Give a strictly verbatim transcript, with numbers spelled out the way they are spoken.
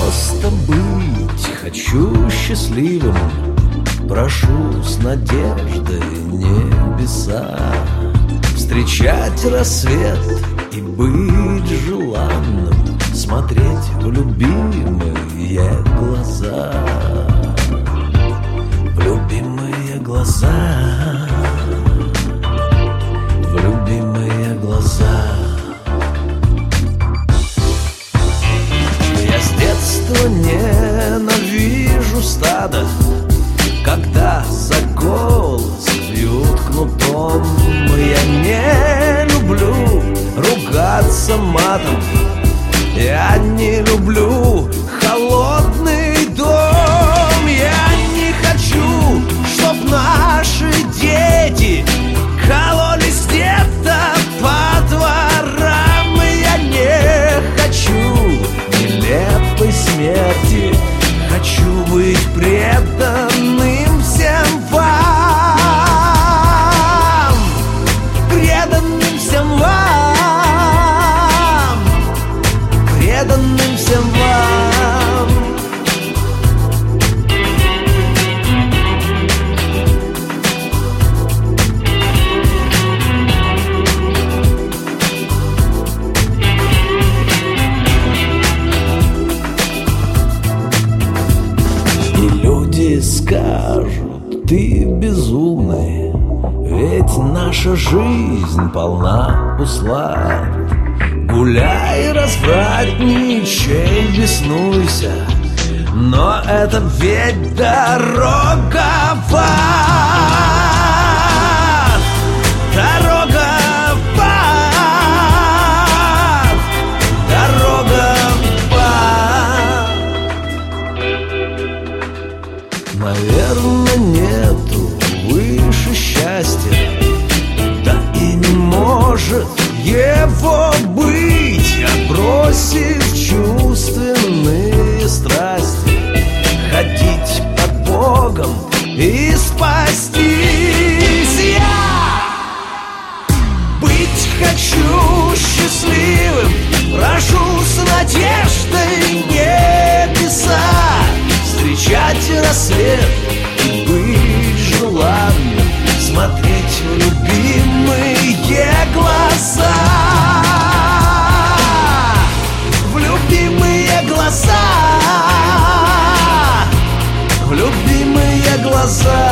просто быть, хочу счастливым, прошу с надеждой небеса, встречать рассвет и быть желанным, смотреть в любимые глаза, в любимые глаза, в любимые глаза. Я с детства ненавижу стадо, когда за голос бьют кнутом. Я не люблю ругаться матом, я не люблю холодный дом. Я не хочу, чтоб наши дети кололись где-то по дворам. Я не хочу нелепой смерти, хочу быть преданным всем вам, преданным всем вам, преданным всем вам. И люди скажут: ты безумный, ведь наша жизнь полна услад. Гуляй, развратничай, беснуйся, но это ведь дорога в ад, дорога в ад, дорога в ад. Наверное, нету выше счастья, да и не может его быть, отбросив чувственные страсти, ходить под Богом и спастись. Я быть хочу счастливым, прошу с надеждой небеса, встречать рассвет и быть желанным, смотреть в любимые глаза, в любимые глаза, в любимые глаза.